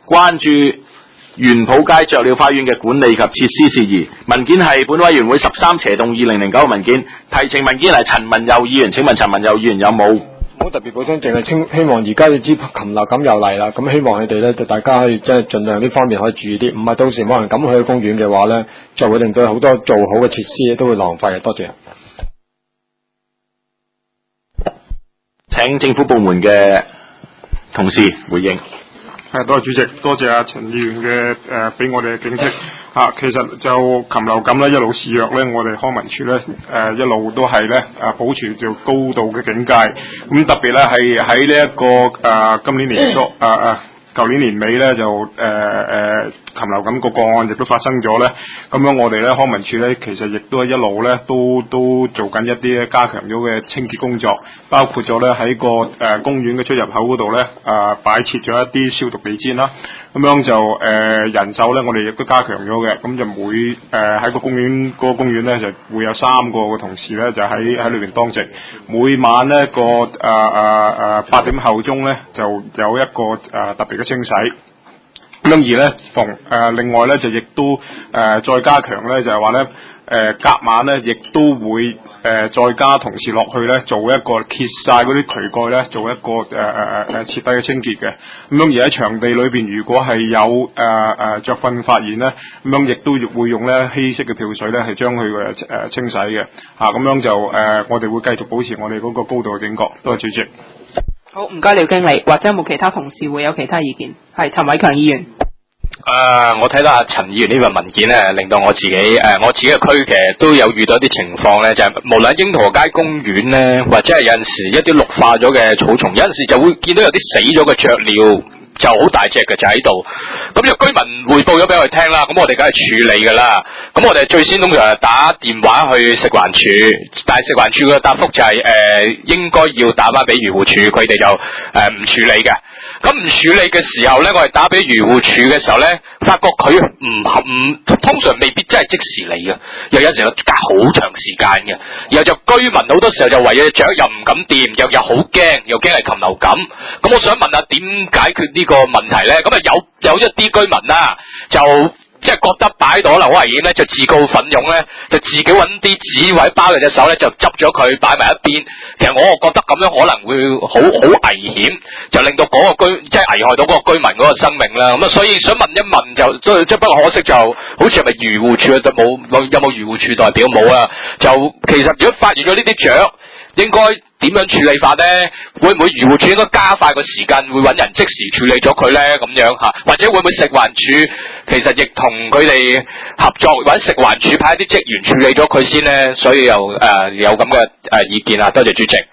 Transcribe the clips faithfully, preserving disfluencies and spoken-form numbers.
關注元普街雀鳥花園嘅管理及設施事宜。文件係本委員會十三斜洞二零零九嘅文件，提呈文件係陳文佑議員。請問陳文佑議員有冇？ 冇特別補充，淨係清希望而家你知禽流感又嚟啦，咁希望你哋咧就大家可以即係盡量呢方面可以注意啲，唔係到時冇人敢去公園嘅話咧，就會令到好多做好嘅設施都會浪費嘅。多謝。 請政府部門嘅同事回應。 係，多謝主席，多謝阿陳議員嘅誒俾我哋嘅警惕嚇、啊。其實就禽流感咧一路肆虐咧，我哋康文署咧誒一路都係咧誒保持住高度嘅警戒。咁特別咧係喺呢一個誒、呃、今年年初誒誒舊年年尾咧就誒誒。呃呃禽流感個個案亦都發生咗咧，咁樣我哋咧康文署咧其實亦都係一路咧都都做緊一啲加強咗嘅清潔工作，包括咗咧喺個誒、呃、公園嘅出入口嗰度咧誒擺設咗一啲消毒地氈啦，咁樣就誒、呃、人手咧我哋亦都加強咗嘅，咁就每誒喺、呃、個公園嗰、嗰個公園咧就會有三個嘅同事咧就喺喺裏邊當值，每晚咧個誒誒誒八點後鐘咧就有一個誒、呃、特別嘅清洗。咁而咧，逢誒、呃、另外咧就亦都誒、呃、再加強咧，就係話咧誒隔晚咧，亦都會誒、呃、再加同事落去咧，做一個揭晒嗰啲渠蓋咧，做一個誒誒誒誒徹底嘅清潔嘅。咁樣而喺場地裏邊，如果係有誒誒雀糞發現咧，咁樣亦都會用咧稀釋嘅漂水咧，係將佢誒誒清洗嘅。嚇、啊，咁樣就誒、呃、我哋會繼續保持我哋嗰個高度嘅警覺。多謝主席。 好，唔該廖經理，或者有冇其他同事會有其他意見？係陳偉強議員。 誒、呃，我睇到阿陳議員呢份文件咧，令到我自己誒、呃，我自己嘅區其實都有遇到一啲情況咧，就係、是、無論櫻桃街公園咧，或者係有陣時一啲綠化咗嘅草叢，有陣時就會見到有啲死咗嘅雀鳥。就好大隻嘅就喺度，咁有居民匯報咗俾我哋聽啦，咁我哋梗係處理噶啦。咁我哋最先通常係打電話去食環署，但係食環署嘅答覆就係、是、誒、呃、應該要打翻俾漁護署，佢哋就誒唔、呃、處理嘅。咁唔處理嘅時候咧，我哋打俾漁護署嘅時候咧，發覺佢唔唔通常未必真係即時嚟嘅，又有時候隔好長時間嘅。然後就居民好多時候就為咗雀又唔敢掂，又又好驚，又驚係禽流感。咁我想問下點解決呢個問題咧？咁啊有有一啲居民啦，就即係覺得擺到可能好危險咧，就自告奮勇咧，就自己揾啲紙或者包住隻手咧，就執咗佢擺埋一邊。其實我覺得咁樣可能會好好危險，就令到嗰個居即係危害到嗰個居民嗰個生命啦。咁啊，所以想問一問就即係不過可惜就好似係咪漁護署就冇有冇漁護署代表冇啊？就其實如果發現咗呢啲雀，應該點樣處理法呢？會唔會漁護署應該加快個時間，會揾人即時處理咗佢呢？咁樣嚇，或者會唔會食環署其實亦同佢哋合作，或者食環署派啲職員處理咗佢先呢？所以又誒、呃、有咁嘅誒意見啊！多謝主席。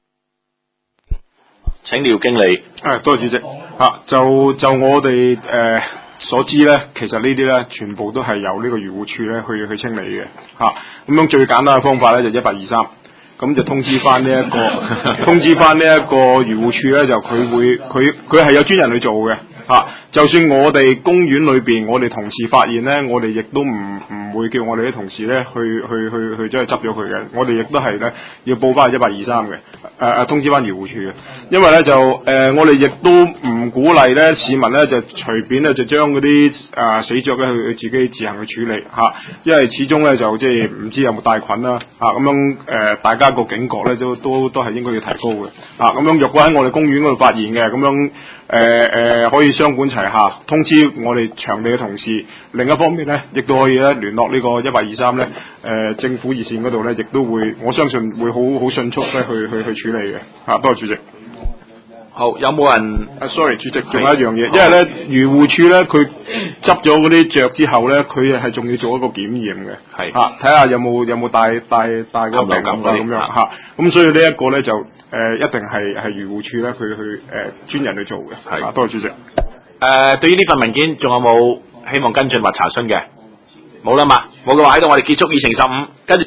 請廖經理。 誒，多謝主席。啊，就就我哋誒、呃、所知咧，其實呢啲咧全部都係由呢個漁護署咧去去清理嘅。嚇、啊，咁樣最簡單嘅方法咧就一八二三。咁就通知翻呢一個，通知翻呢一個漁護署咧，就佢會佢佢係有專人去做嘅嚇。就算我哋公園裏邊，我哋同事發現咧，我哋亦都唔唔會叫我哋啲同事咧去去去去走去執咗佢嘅。我哋亦都係咧要報翻一八二三嘅，誒、呃、誒通知翻漁護署嘅。因為咧就誒、呃、我哋亦都唔鼓勵咧市民咧就隨便咧就將嗰啲誒死雀咧去去自己自行去處理嚇、啊，因為始終咧就即係唔知有冇帶菌啦嚇，咁、啊、樣誒、呃、大家個警覺咧都都都係應該要提高嘅嚇。咁、啊、樣若果喺我哋公園嗰度發現嘅咁樣誒誒、呃呃、可以雙管齊下通知我哋場地嘅同事。另一方面咧，亦都可以咧聯絡呢個一八二三咧誒政府熱線嗰度咧，亦都會我相信會好好迅速咧去去去處理嘅嚇。多謝主席。 好，有冇人？ 啊 ，sorry， 主席，仲有一樣嘢，因為咧漁護署咧佢執咗嗰啲雀之後咧，佢係仲要做一個檢驗嘅，係嚇睇下有冇有冇帶帶帶嗰個病毒咁樣嚇。咁所以呢一個咧就誒、呃、一定係係漁護署咧佢去誒、呃、專人去做嘅。係啊，多謝主席。誒、 呃，對於呢份文件，仲有冇希望跟進或查詢嘅？冇啦嘛，冇嘅話喺度，我哋結束議程十五，跟住。